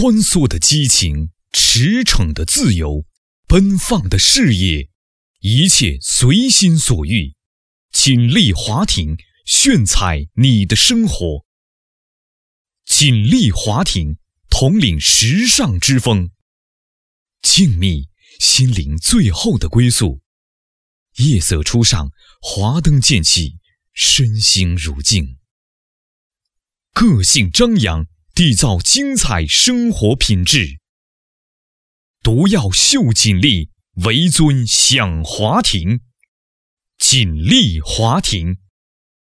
穿梭的激情，驰骋的自由，奔放的事业，一切随心所欲。锦丽华庭，炫彩你的生活。锦丽华庭，统领时尚之风。静谧，心灵最后的归宿。夜色初上，华灯渐起，身心如镜。个性张扬，缔造精彩生活品质。毒药秀锦丽，为尊享华庭。锦丽华庭。